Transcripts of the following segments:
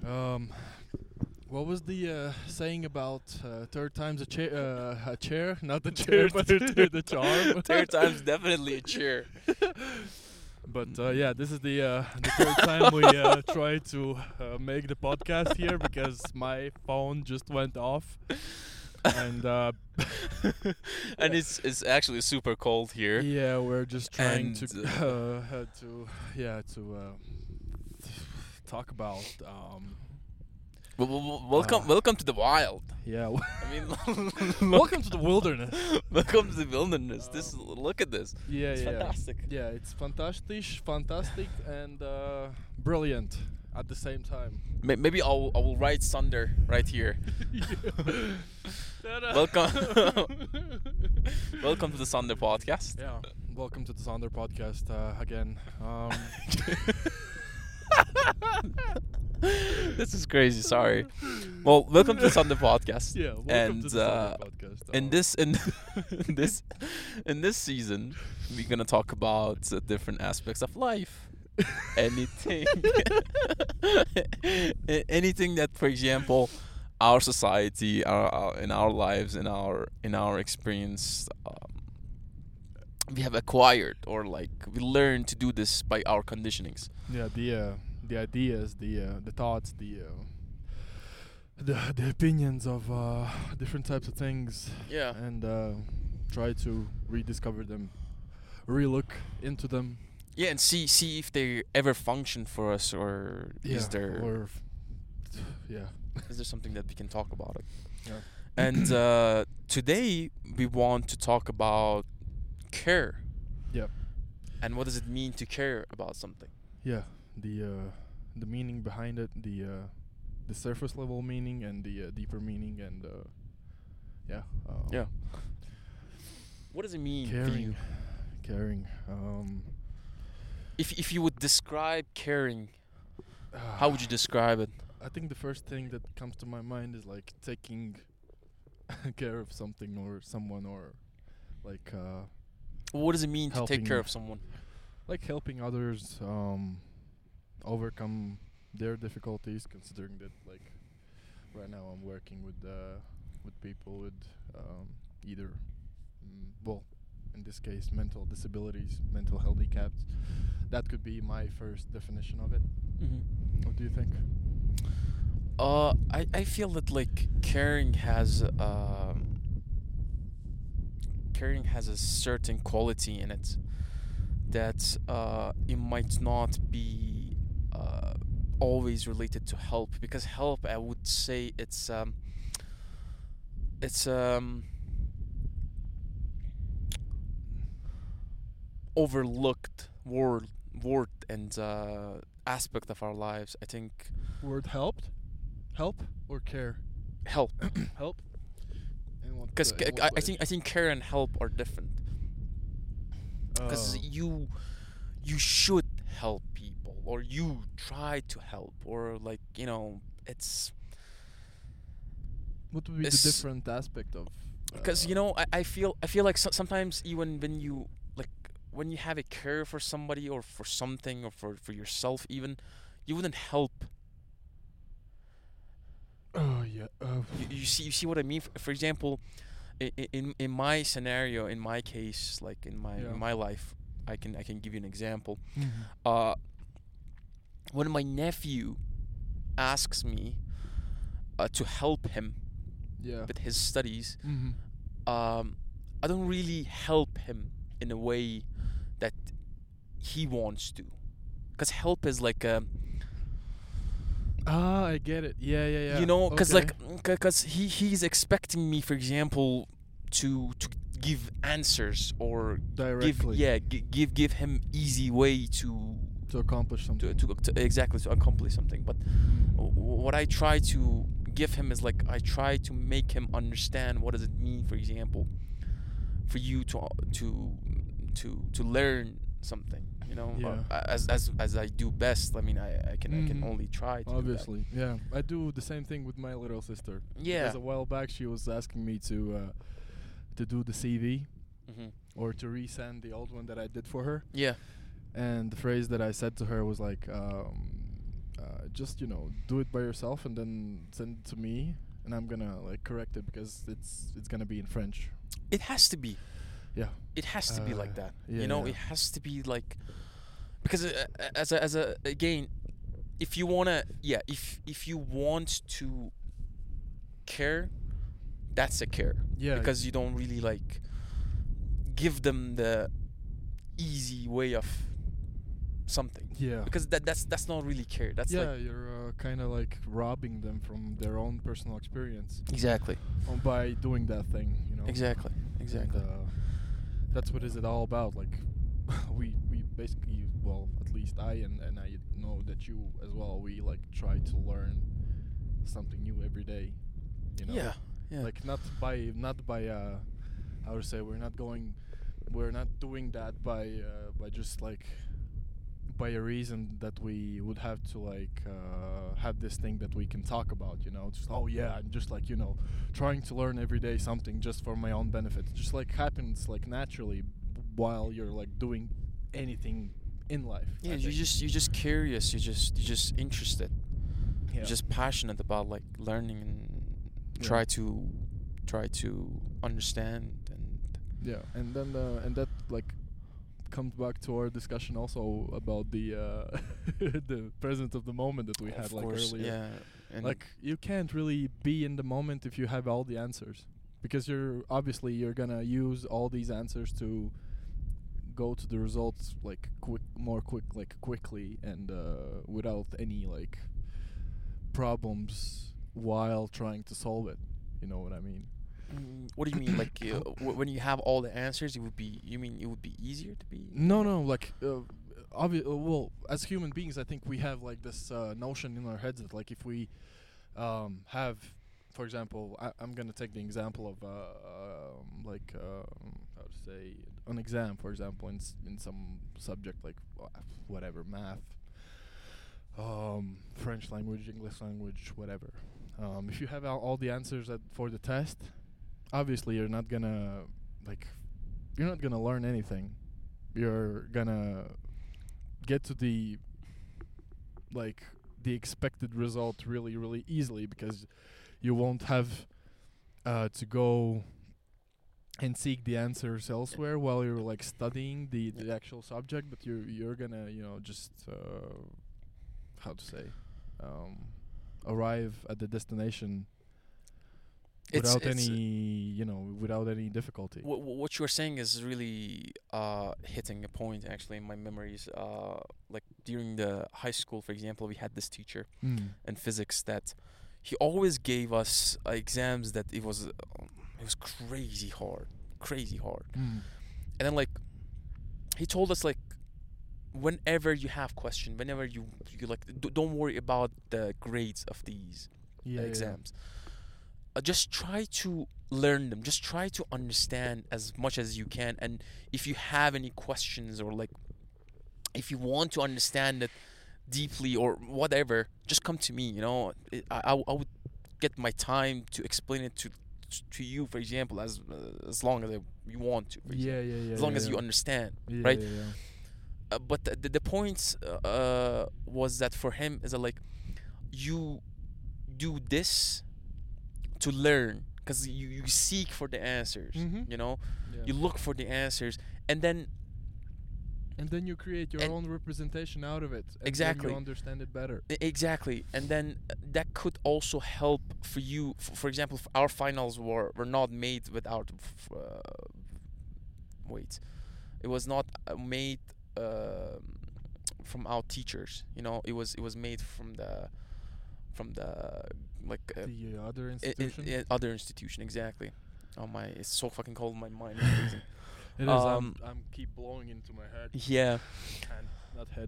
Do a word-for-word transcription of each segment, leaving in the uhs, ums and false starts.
Um, what was the uh, saying about uh, third time's a chair? Uh, a chair, not the chair, but the charm. Third time's definitely a cheer. But uh, yeah, this is the uh, the third time we uh, try to uh, make the podcast here because my phone just went off, and uh, And it's it's actually super cold here. yeah, we're just trying to And, uh, uh, to yeah to uh, talk about um, Well, well, well, welcome, Uh, welcome to the wild. yeah. I mean, Welcome to the wilderness. welcome to the wilderness. This look at this. Yeah, It's yeah. fantastic. Yeah, it's fantastic, fantastic, and uh, brilliant at the same time. May- Maybe I'll I will write Sunder right here. Welcome, welcome to the Sunder podcast. Yeah, welcome to the Sonder podcast uh, again. Um, This is crazy. Sorry. Well, welcome to the Sunder podcast. yeah, welcome And, to the Sonder uh, podcast. In Um, this in this in this season, we're gonna talk about uh, different aspects of life. Anything, A- anything that, for example, our society, our, our in our lives, in our in our experience, um, we have acquired or like we learn to do this by our conditionings. yeah, the uh, the ideas, the uh, the thoughts, the uh, the the opinions of uh, different types of things, Yeah. and uh, try to rediscover them, relook into them. Yeah, and see see if they ever function for us, or Yeah, is there or f- yeah, is there something that we can talk about it. Yeah. And uh, today we want to talk about care. Yeah. And what does it mean to care about something? yeah. The uh, the meaning behind it, the uh, the surface level meaning and the uh, deeper meaning, and uh, yeah, um, Yeah. What does it mean for you? caring, caring. Um, If if you would describe caring, how would you describe it? I think the first thing that comes to my mind is like taking care of something or someone, or like uh, What does it mean to take Helping. care of someone? like helping others um, overcome their difficulties. Considering that, like right now, I'm working with uh, with people with um, either, mm, well, in this case, mental disabilities, mental handicaps. That could be my first definition of it. Mm-hmm. What do you think? Uh, I, I feel that like caring has um, caring has a certain quality in it that uh, it might not be uh, always related to help, because help, I would say it's um, it's um, overlooked word word and uh, aspect of our lives. I think Word helped, help or care? help. Help. In what, Because uh, in what I, I way? think I think care and help are different. Because Oh. you you should help people, or you try to help, or like you know it's What would be the it's- different aspect of? because uh, you know I, I feel I feel like so, sometimes even when you like when you have a care for somebody or for something or for for yourself even, you wouldn't help. Oh yeah. Uh, You, you see you see what I mean? For, for example, in, in in my scenario, in my case, like in my Yeah. in my life, I can I can give you an example. mhm. Uh, when my nephew asks me uh, to help him Yeah. with his studies, Mhm. um, I don't really help him in a way that he wants to, because help is like a Ah, I get it. Yeah, yeah, yeah. you know, because Okay. like because he he's expecting me, for example, to to give answers or directly give yeah gi- give give him easy way to to accomplish something. to, to, to exactly to accomplish something. But w- what I try to give him is like I try to make him understand what does it mean, for example, for you to to to to learn something. You know, Yeah. uh, as as as I do best. I mean, I, I can I can Mhm. only try. To Obviously, yeah. I do the same thing with my little sister. Do that. Yeah. Because a while back she was asking me to uh, to do the C V hmm or to resend the old one that I did for her. Yeah. And the phrase that I said to her was like, um, uh, just you know do it by yourself and then send it to me, and I'm gonna like correct it because it's it's gonna be in French. It has to be. Yeah. It has to be like Uh, that. yeah, You know, yeah. it has to be like, because uh, uh, as a as a again, if you wanna, yeah, if if you want to care, that's a care. Yeah. Because you don't really like give them the easy way of something. Yeah. Because that that's that's not really care. That's yeah, like you're uh, kind of like robbing them from their own personal experience exactly, uh, by doing that thing, you know. exactly, exactly. And, uh, that's what is it all about. Like, we we basically, well, at least I and and I know that you as well. We like try to learn something new every day. You know. Yeah, yeah. Like not by not by uh, how to say we're not going, we're not doing that by uh, by just like by a reason that we would have to like uh, have this thing that we can talk about, you know. Just oh yeah, I'm just like you know trying to learn every day something just for my own benefit. It just like happens like naturally b- while you're like doing anything in life. Yeah, I you think. just you're just curious. You're just you're just interested. yeah. You're just passionate about like learning and Yeah. try to try to understand and Yeah, and then uh, and that like comes back to our discussion also about the uh, the presence of the moment that we of had like course, earlier. yeah, and Like you can't really be in the moment if you have all the answers, because you're obviously you're gonna use all these answers to go to the results like quick, more quick, like quickly and uh, without any like problems while trying to solve it. You know what I mean? Mm, what do you mean? Like uh, w- when you have all the answers, it would be. You mean it would be easier to be? No, no, like, uh, obvi- uh, well, as human beings, I think we have like this uh, notion in our heads that like if we um, have, for example, I- I'm gonna take the example of uh, um, like um, how to say an exam, for example, in s- in some subject like wha- whatever math, um, French language, English language, whatever. Um, if you have all, all the answers at, for the test, obviously you're not gonna like you're not gonna learn anything. You're gonna get to the like the expected result really really easily because you won't have uh, to go and seek the answers elsewhere while you're like studying the, the Yeah. actual subject, but you're you're gonna you know just uh, how to say um, arrive at the destination It's- without it's, uh, any you know without any difficulty. What what you're saying is really uh, hitting a point actually in my memories. Uh, like during the high school, for example, we had this teacher Mm. in physics that he always gave us uh, exams that it was um, it was crazy hard, crazy hard. Mm. And then like he told us like whenever you have question, whenever you you like d- don't worry about the grades of these Yeah, yeah, yeah. exams. Uh, just try to learn them. Just try to understand as much as you can. And if you have any questions or like, if you want to understand it deeply or whatever, just come to me. You know, I I, I would get my time to explain it to to you, for example, as uh, as long as you want to. For Yeah, example. yeah, yeah. As long yeah, as you yeah. understand, Yeah, right? Yeah, yeah. Uh, but the, the, the point uh, uh, was that for him is that like you do this to learn because you, you seek for the answers, Mhm. you know, Yeah. you look for the answers, and then And then you create your and- own representation out of it. And Exactly. Then you understand it better. e- exactly, and then uh, that could also help for you. F- for example, f- our finals were were not made without. F- uh, wait, it was not uh, made um from our teachers. You know, it was it was made from the from the like uh, The uh, other I- institution. I- I- other institution, exactly. Oh my, it's so fucking cold. My mind is freezing. It is. Um, I'm, I'm keep blowing into my head. Yeah. Hand, not head.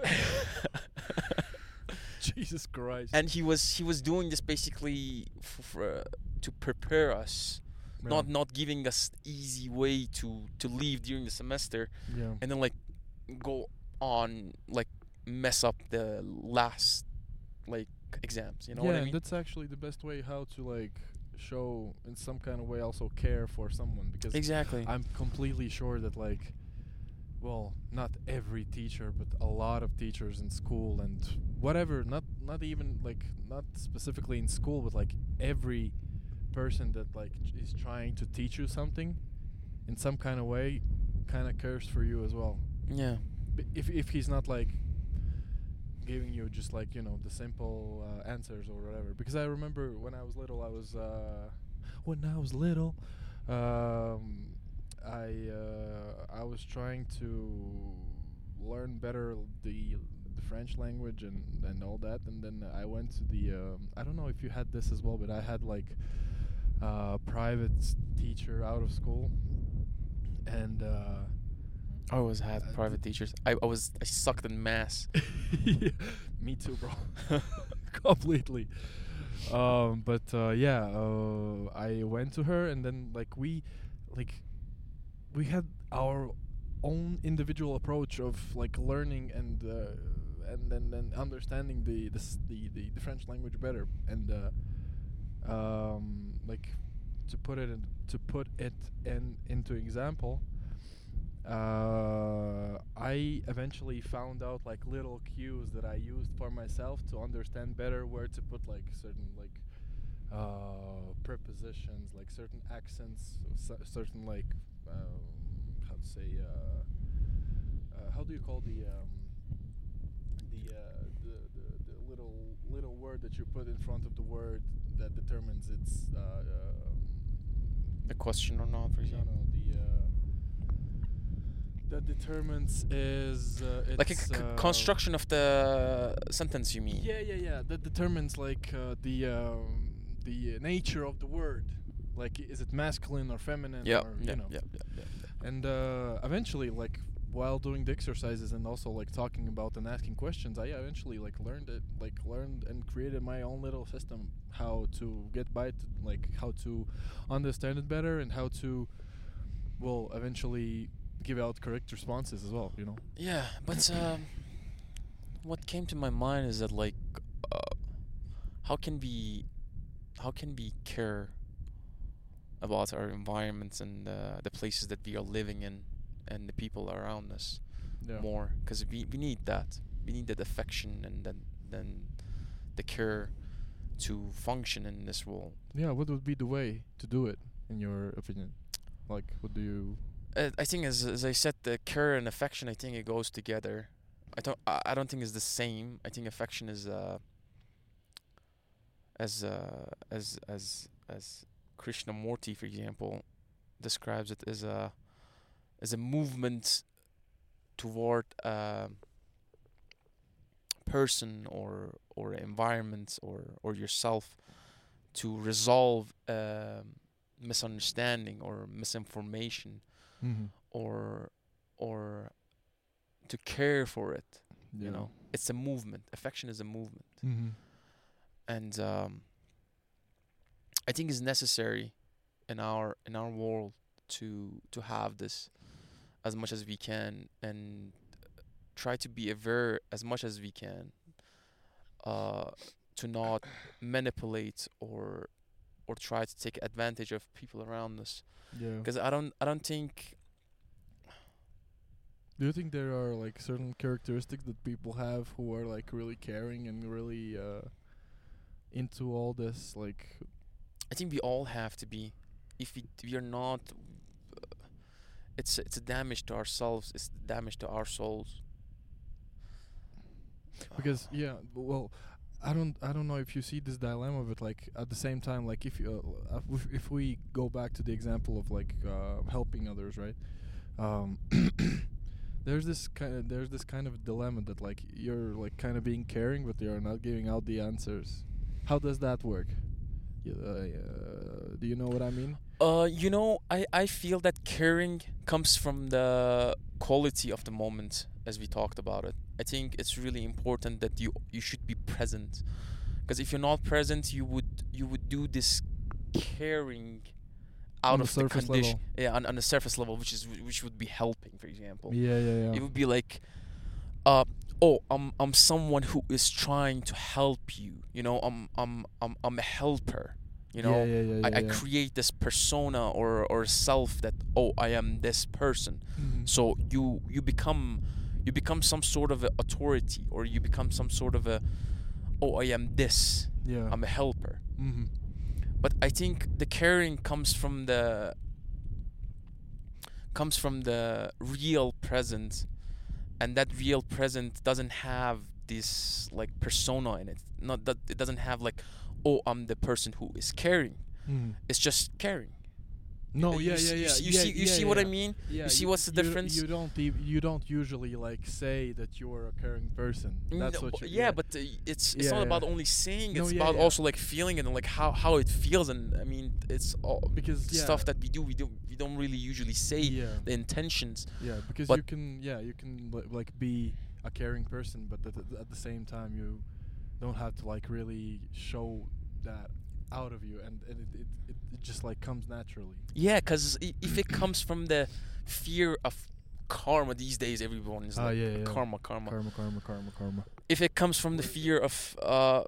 Jesus Christ. And he was he was doing this basically f- for, uh, to prepare us, Yeah. not not giving us easy way to to leave during the semester, Yeah. and then like go on like mess up the last like exams. You know yeah, what I and mean? that's actually the best way how to like show in some kind of way also care for someone, because Exactly. I'm completely sure that like well, not every teacher, but a lot of teachers in school and whatever. Not not even like not specifically in school, but like every person that like ch- is trying to teach you something in some kind of way, kind of cares for you as well. Yeah. B- if if he's not like giving you just like you know the simple uh, answers or whatever. Because I remember when I was little, I was uh, when I was little, um, I uh, I was trying to learn better l- the the French language and and all that, and then I went to the um, I don't know if you had this as well, but I had like a private s- teacher out of school, and uh, I always had uh, private teachers. I, I was I sucked in maths. yeah, me too, bro. Completely. Um, but uh, yeah, uh, I went to her, and then like we, like, we had our own individual approach of like learning and uh, and then then understanding the the, s- the the the French language better, and uh, um, like to put it in, to put it in into example. Uh, I eventually found out like little cues that I used for myself to understand better where to put like certain like uh, prepositions, like certain accents, cer- certain like um, how to say uh, uh, how do you call the um, the, uh, the the the little little word that you put in front of the word that determines its uh, um, The question or not, for no example. no the uh, that determines is uh, Like a it's c- c- uh, construction of the sentence, you mean? yeah yeah yeah that determines like uh, the um, the uh, nature of the word, like is it masculine or feminine Yeah, or yeah, you know. yeah, yeah, yeah, yeah. And uh, eventually like while doing the exercises and also like talking about and asking questions, I eventually like learned it like learned and created my own little system how to get by to like how to understand it better and how to well eventually give out correct responses as well, you know. Yeah, but um, what came to my mind is that like, uh, how can we, how can we care about our environments and uh, the places that we are living in and the people around us Yeah. more? Because we, we need that. We need that affection and then then the care to function in this world. Yeah, what would be the way to do it, in your opinion? Like, what do you? Uh, I think as as I said, the care and affection. I think it goes together. I don't. I, I don't think it's the same. I think affection is uh as uh as as as Krishnamurti, for example, describes it as a as a movement toward a person or or environment or or yourself to resolve um, misunderstanding or misinformation Mm-hmm. or or to care for it. Yeah. You know, it's a movement. Affection is a movement, Mm-hmm. and um, I think it's necessary in our in our world to to have this as much as we can and try to be aware as much as we can, uh, to not manipulate or or try to take advantage of people around us. Yeah. Because I don't I don't think Do you think there are like certain characteristics that people have who are like really caring and really uh, into all this? Like, I think we all have to be. If we we are not, it's it's a damage to ourselves. It's damage to our souls. because yeah, b- well, I don't I don't know if you see this dilemma, but like at the same time, like if you uh, uh, if, if we go back to the example of like uh, helping others, right? Um, there's this kind of there's this kind of dilemma that like you're like kind of being caring, but you're not giving out the answers. How does that work? Yeah, uh, uh, do you know what I mean? Uh, you know, I, I feel that caring comes from the quality of the moment, as we talked about it. I think it's really important that you you should be present, because if you're not present, you would you would do this caring out On the of the surface condition, level. yeah, on, on the surface level, which is w- which would be helping, for example. Yeah, yeah, yeah. It would be like, uh, oh, I'm I'm someone who is trying to help you. You know, I'm I'm I'm I'm a helper. You yeah, know, yeah, yeah, I, yeah, I yeah. create this persona or or self that oh, I am this person. Mhm. So you you become you become some sort of a authority, or you become some sort of a, oh, I am this. Yeah. I'm a helper. Mm-hmm. But I think the caring comes from the comes from the real present, and that real present doesn't have this like persona in it. Not that it doesn't have like, oh, I'm the person who is caring. Mm. It's just caring. No, Uh, yeah, you, yeah, s- you yeah. s- you yeah, see you yeah, see yeah, what I yeah. mean? Yeah, You see what's the difference? You don't ev- you don't usually like say that you're a caring person. That's No, what bu- you. yeah, but uh, it's it's Yeah, not yeah. about only saying. No, It's yeah, about yeah. also like feeling it and like how how it feels. And I mean, it's all Because yeah, stuff that we do. We do we don't really usually say yeah, the intentions. yeah. Because but- you can, yeah, you can li- like be a caring person, but at, the- at the same time you don't have to like really show that out of you, and, and it, it, it, it just like comes naturally. Yeah, because if it comes from the fear of karma these days, everyone is Ah, like yeah, yeah. karma, karma. Karma, karma, karma, karma. If it comes from the fear of, uh,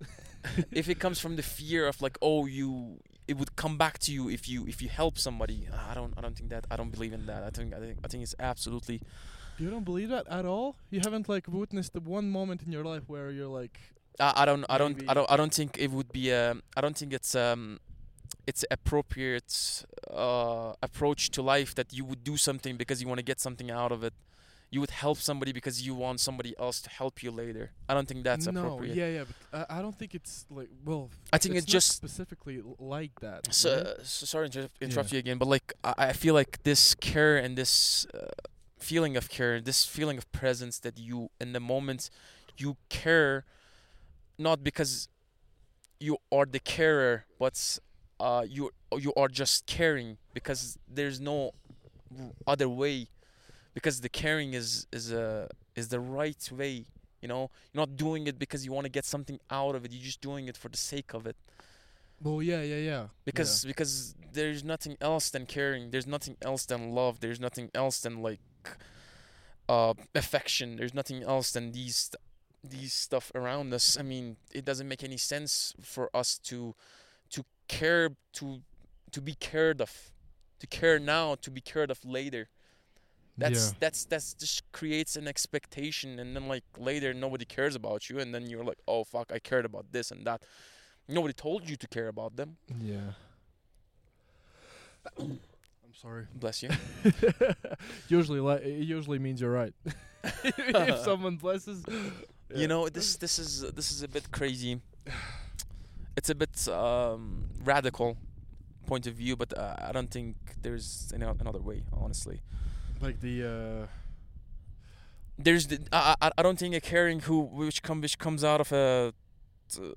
if it comes from the fear of like, oh, you, it would come back to you if you if you help somebody. I don't, I don't think that. I don't believe in that. I think, I think, I think it's absolutely. You don't believe that at all? You haven't like witnessed the one moment in your life where you're like, I, I don't, I don't, I Maybe- don't, I don't think it would be. Um, I don't think it's um, it's appropriate uh approach to life that you would do something because you want to get something out of it. You would help somebody because you want somebody else to help you later. I don't think that's no, appropriate. yeah, yeah, but I, I don't think it's like, well, I think it's it's not just specifically l- like that. so, right? uh, so sorry to interrupt, interrupt Yeah. you again, but like I, I feel like this care and this uh, feeling of care, this feeling of presence that you in the moment you care, not because you are the carer, but uh you you are just caring because there's no r- other way, because the caring is is a is the right way. You know, you're not doing it because you want to get something out of it. You're just doing it for the sake of it. Well, yeah, yeah, yeah. because because there's nothing else than caring, there's nothing else than love, there's nothing else than like uh affection, there's nothing else than these st- these stuff around us. I mean, it doesn't make any sense for us to to care, to to be cared of, to care now, to be cared of later. That's yeah. that's that's just creates an expectation, and then like later nobody cares about you, and then you're like, oh fuck, I cared about this and that. Nobody told you to care about them. Yeah. I'm sorry. Bless you. usually, li- it usually means you're right. If someone blesses, yeah. You know, this this is this is a bit crazy. It's a bit um, radical point of view, but uh, I don't think there's any o- another way. Honestly, like the. Uh, there's the, I I I don't think a caring who which come which comes out of a t-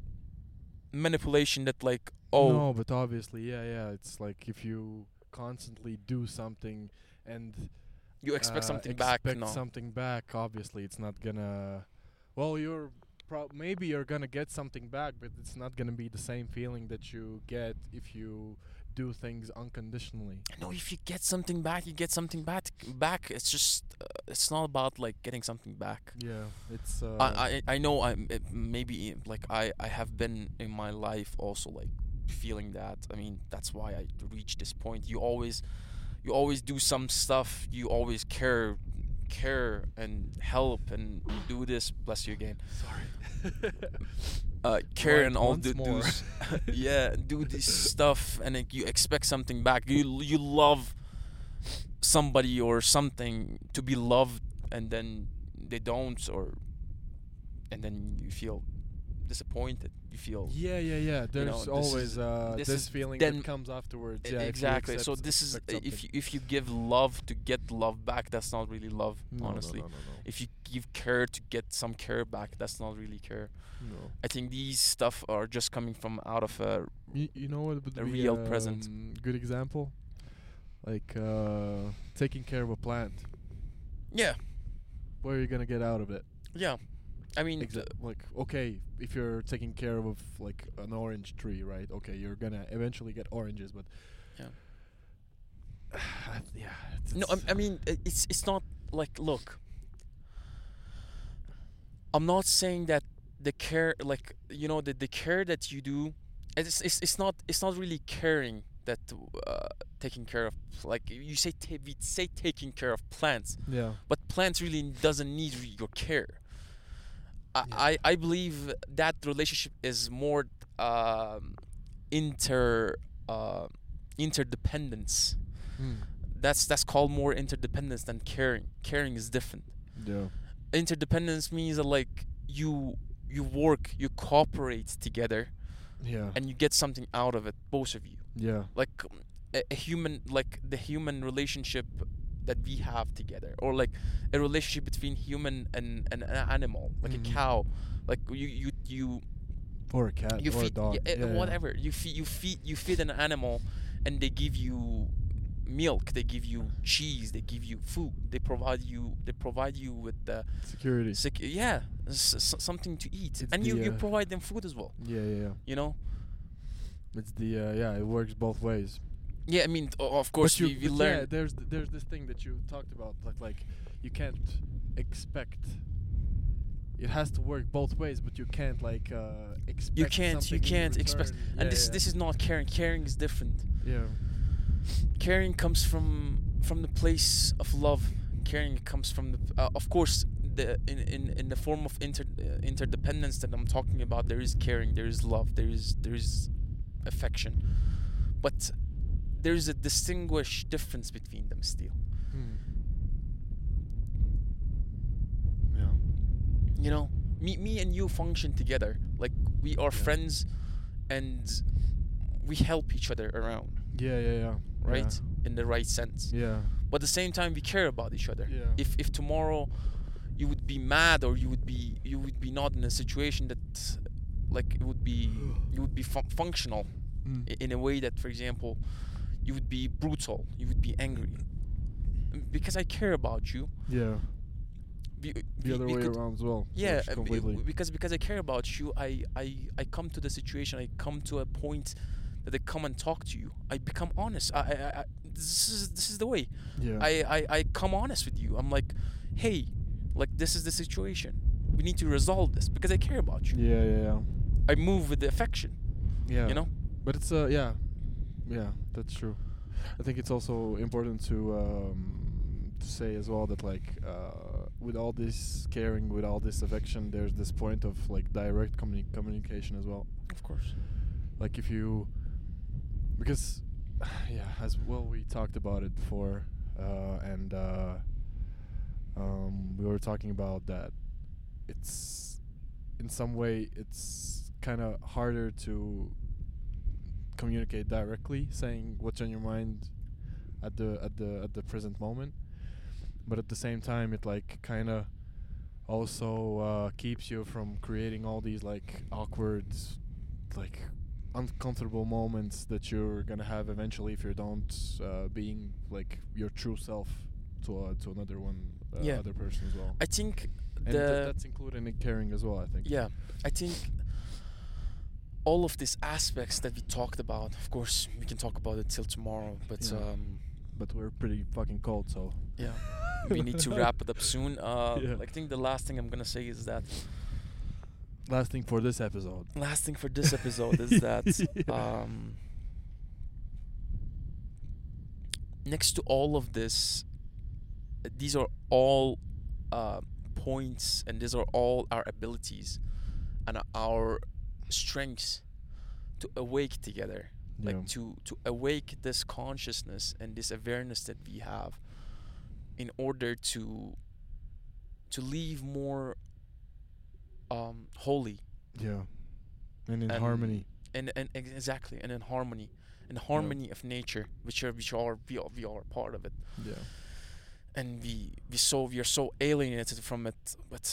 manipulation that like, oh No, but obviously, yeah, yeah. It's like if you constantly do something and you expect uh, something back. expect No, something back. Obviously, it's not gonna. Well, you're pro- maybe you're gonna get something back, but it's not gonna be the same feeling that you get if you do things unconditionally. no. If you get something back, you get something back. Back. It's just uh, it's not about like getting something back. Yeah, it's. Uh, I, I I know I'm it maybe like I I have been in my life also like feeling that. I mean, that's why I reached this point. You always you always do some stuff. You always care care and help and do this. Bless you again. Sorry. Uh, care Right, and all once do, more. do s- yeah, do this stuff, and like, you expect something back. You you love somebody or something to be loved, and then they don't, or and then you feel disappointed. You feel Yeah, yeah, yeah. There's this always is- uh, this this, is feeling then- that comes afterwards. E- Yeah, if you exactly. So accept- this is expect if something. you, if you give love to get love back, that's not really love. No, no, honestly, no, no, no. if you give care to get some care back, that's not really care. No. I think these stuff are just coming from out of a You, you know what would A be real present. um, good example? Like uh, taking care of a plant. yeah What are you gonna get out of it? yeah. I mean, Exa- like, okay, if you're taking care of like an orange tree, right? Okay, you're gonna eventually get oranges, but Yeah. yeah. It's, no, I, it's- I mean, i- it's it's not like, look. I'm not saying that the care, like, you know, the the care that you do, it's it's it's not it's not really caring that uh, taking care of, like you say, ta- we say taking care of plants, Yeah. but plants really doesn't need re- your care. I, Yeah. I I believe that relationship is more um, inter uh, interdependence. Mm. That's that's called more interdependence than caring. Caring is different. Yeah. Interdependence means that like you you work, you cooperate together, Yeah. and you get something out of it, both of you. Yeah. Like um, a, a human, like the human relationship that we have together, or like a relationship between human and, and an animal, like Mhm. a cow. Like you you you Or a cat. you or a feed dog. yeah, Yeah, yeah. whatever you feed you feed you feed an animal, and they give you milk, they give you cheese, they give you food, they provide you they provide you with the Security. sec- yeah s- s- something to eat, It's and you the, you uh, provide them food as well, Yeah, yeah, yeah. you know. It's the uh, yeah. It works both ways. Yeah, I mean, o- of course but you, we, we but learn. Yeah, there's th- there's this thing that you talked about, like like you can't expect. It has to work both ways, but you can't like uh, expect. You can't you something in can't expect, return. and Yeah, this yeah. this is not caring. Caring is different. Yeah. Caring comes from from the place of love. Caring comes from the uh, of course the in, in in the form of inter uh, interdependence that I'm talking about. There is caring, there is love, there is there is affection, but there is a distinguished difference between them still. Hmm. Yeah. You know, me me and you function together, like we are Yeah. friends, and we help each other around, Yeah, yeah, yeah. right? In the right sense. Yeah. But at the same time we care about each other. Yeah. If if tomorrow you would be mad, or you would be you would be not in a situation that like it would be you would be fun- functional Mm. i- in a way that, for example, you would be brutal, you would be angry. Because I care about you. Yeah. We, The we- other we way could- around as well. Yeah, works uh, b- completely. w- because because I care about you, I, I I come to the situation. I come to a point that I come and talk to you. I become honest. I, I, I this is this is the way. Yeah. I, I I come honest with you. I'm like, hey, like this is the situation. We need to resolve this because I care about you. Yeah, yeah, yeah. I move with the affection. Yeah. You know. But it's uh yeah, yeah, that's true. I think it's also important to um, to say as well that like uh, with all this caring, with all this affection, there's this point of like direct communi- communication as well. Of course. Like if you, because yeah, as well we talked about it before, uh, and uh, um, we were talking about that. It's in some way it's kind of harder to communicate directly, saying what's on your mind at the at the at the present moment, but at the same time it like kind of also uh, keeps you from creating all these like awkward, like uncomfortable moments that you're gonna have eventually if you don't uh, being like your true self to uh, to another one uh, Yeah. other person as well. I think And the th- that's included in caring as well, I think. yeah, I think all of these aspects that we talked about. Of course, we can talk about it till tomorrow, but Yeah. um, But we're pretty fucking cold, so. yeah, we need to wrap it up soon. Uh, Yeah. I think the last thing I'm gonna say is that Last thing for this episode. last thing for this episode is that Yeah. um, next to all of this, uh, these are all uh, points, and these are all our abilities and our strengths to awake together, like Yeah. to to awake this consciousness and this awareness that we have, in order to to live more um, holy Yeah. And in and harmony. and and ex- exactly, and in harmony, in harmony of nature, which are which are we are, we are part of it, Yeah. and we we so we are so alienated from it. But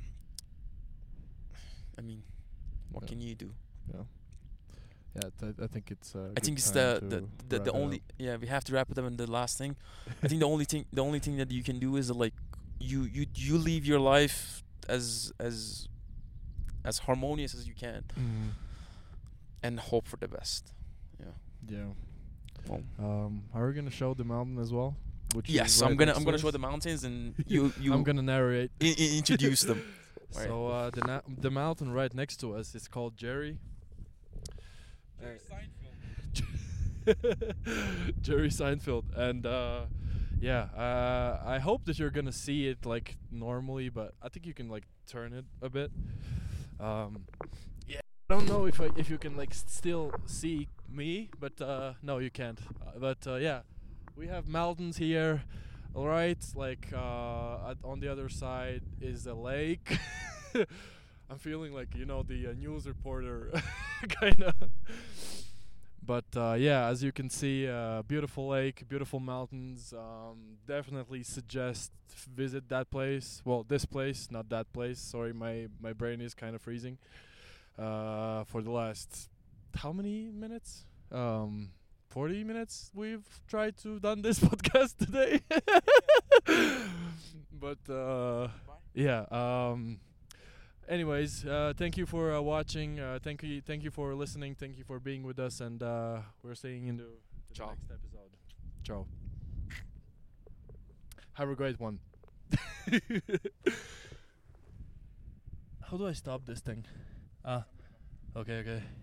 I mean, what Yeah. can you do? Yeah. Yeah, th- I think it's. Uh, I good think it's time the to the the, wrap the it only up. yeah we have to wrap it up. And the last thing, I think the only thing the only thing that you can do is uh, like you you you live your life as as as harmonious as you can, Mm. and hope for the best. Yeah. Yeah. Well, Um, are we gonna show the mountain as well? Which is yes, right I'm gonna next I'm to gonna us? show the mountains, and you you I'm gonna narrate. I- I- introduce them. Right. So uh, the na- the mountain right next to us is called Jerry. Jerry Seinfeld, and uh, yeah, uh, I hope that you're gonna see it like normally, but I think you can like turn it a bit. Um, yeah, I don't know if I, if you can like s- still see me, but uh, no, you can't. Uh, but uh, yeah, we have mountains here. All right, like uh, at, on the other side is a lake. I'm feeling like you know the uh, news reporter, kind of. But uh, yeah, as you can see, uh, beautiful lake, beautiful mountains. Um, definitely suggest f- visit that place. Well, this place, not that place. Sorry, my my brain is kind of freezing. Uh, for the last how many minutes? Um, forty minutes. We've tried to done this podcast today. But uh, yeah. Um, anyways, uh, thank you for uh, watching. Uh, thank you, thank you for listening. Thank you for being with us, and uh, we're seeing into the Ciao. next episode. Ciao. Have a great one. How do I stop this thing? Ah, okay, okay.